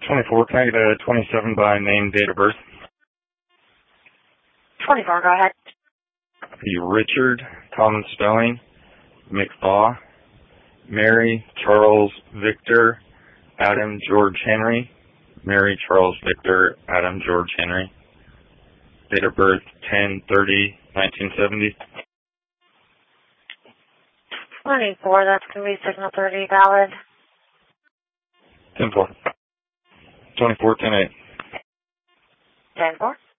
24, can I get a 27 by name, date of birth? 24, go ahead. The Richard, common spelling, McFaw, Mary, Charles, Victor, Adam, George, Henry, Mary, Charles, Victor, Adam, George, Henry. Date of birth, 10/30/1970. 24, that's going to be signal 30 valid. 10-4. 24, 10-8. 10-4.